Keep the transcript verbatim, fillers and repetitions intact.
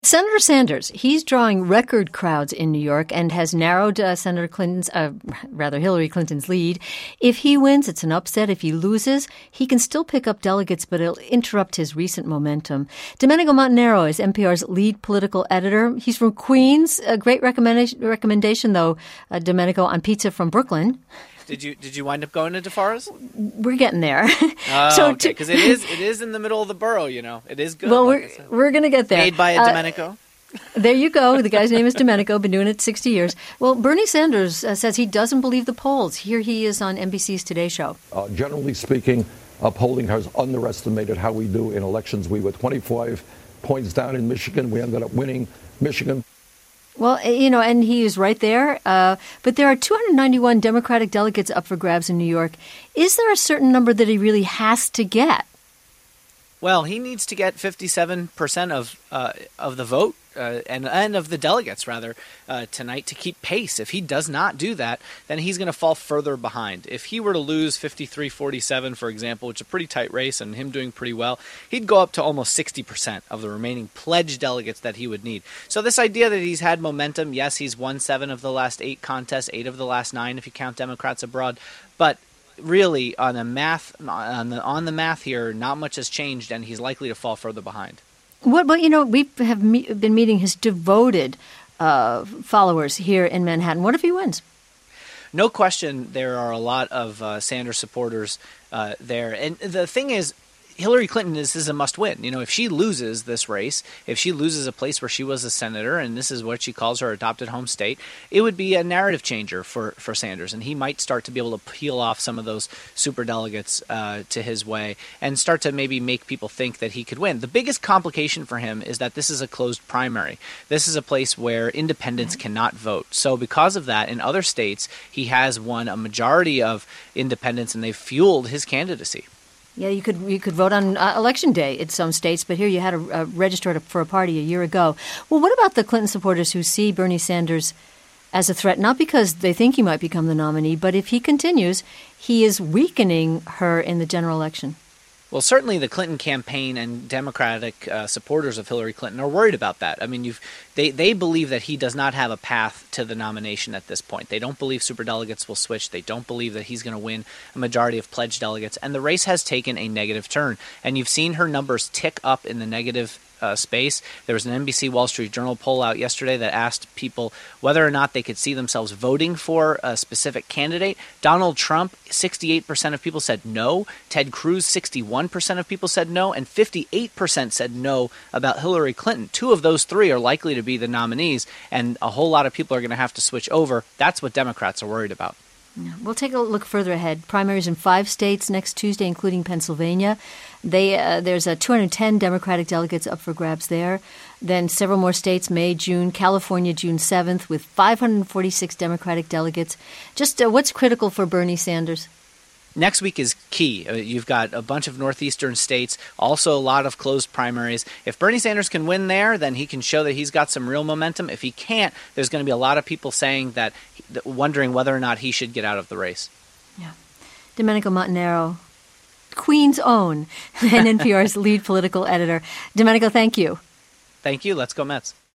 Senator Sanders, he's drawing record crowds in New York and has narrowed uh, Senator Clinton's, uh, rather Hillary Clinton's lead. If he wins, it's an upset. If he loses, he can still pick up delegates, but it'll interrupt his recent momentum. Domenico Montanaro is N P R's lead political editor. He's from Queens. A great recommendation, recommendation though, uh, Domenico, on pizza from Brooklyn. Did you did you wind up going to DeFara's? We're getting there. Oh, so okay, because it is it is in the middle of the borough. You know, it is good. Well, like we're we're going to get there. Made by a uh, Domenico. There you go. The guy's name is Domenico. Been doing it sixty years. Well, Bernie Sanders uh, says he doesn't believe the polls. Here he is on N B C's Today Show. Uh, generally speaking, uh, polling has underestimated how we do in elections. We were twenty-five points down in Michigan. We ended up winning Michigan. Well, you know, and he is right there. Uh, but there are two hundred ninety-one Democratic delegates up for grabs in New York. Is there a certain number that he really has to get? Well, he needs to get fifty-seven percent of uh, of the vote uh, and and of the delegates rather uh, tonight to keep pace. If he does not do that, then he's going to fall further behind. If he were to lose fifty-three forty-seven, for example, which is a pretty tight race and him doing pretty well, he'd go up to almost sixty percent of the remaining pledged delegates that he would need. So this idea that he's had momentum, yes, he's won seven of the last eight contests, eight of the last nine if you count Democrats abroad, but really, on the math, on the on the math here, not much has changed, and he's likely to fall further behind. What? But you know, we have me- been meeting his devoted uh, followers here in Manhattan. What if he wins? No question, there are a lot of uh, Sanders supporters uh, there, and the thing is, Hillary Clinton is, is a must-win. You know, if she loses this race, if she loses a place where she was a senator, and this is what she calls her adopted home state, it would be a narrative changer for, for Sanders, and he might start to be able to peel off some of those superdelegates uh, to his way and start to maybe make people think that he could win. The biggest complication for him is that this is a closed primary. This is a place where independents cannot vote. So because of that, in other states, he has won a majority of independents, and they've fueled his candidacy. Yeah, you could you could vote on uh, election day in some states, but here you had to uh, register for a party a year ago. Well, what about the Clinton supporters who see Bernie Sanders as a threat, not because they think he might become the nominee, but if he continues, he is weakening her in the general election? Well, certainly the Clinton campaign and Democratic uh, supporters of Hillary Clinton are worried about that. I mean, you've, they, they believe that he does not have a path to the nomination at this point. They don't believe superdelegates will switch. They don't believe that he's going to win a majority of pledged delegates. And the race has taken a negative turn. And you've seen her numbers tick up in the negative Uh, space. There was an N B C Wall Street Journal poll out yesterday that asked people whether or not they could see themselves voting for a specific candidate. Donald Trump, sixty-eight percent of people said no. Ted Cruz, sixty-one percent of people said no. And fifty-eight percent said no about Hillary Clinton. Two of those three are likely to be the nominees, and a whole lot of people are going to have to switch over. That's what Democrats are worried about. We'll take a look further ahead. Primaries in five states next Tuesday, including Pennsylvania. They uh, there's uh, two hundred ten Democratic delegates up for grabs there. Then several more states, May, June, California, June seventh, with five hundred forty-six Democratic delegates. Just uh, what's critical for Bernie Sanders? Next week is key. Uh, you've got a bunch of northeastern states, also a lot of closed primaries. If Bernie Sanders can win there, then he can show that he's got some real momentum. If he can't, there's going to be a lot of people saying that, wondering whether or not he should get out of the race. Yeah. Domenico Montanaro, Queen's own, and N P R's lead political editor. Domenico, thank you. Thank you. Let's go Mets.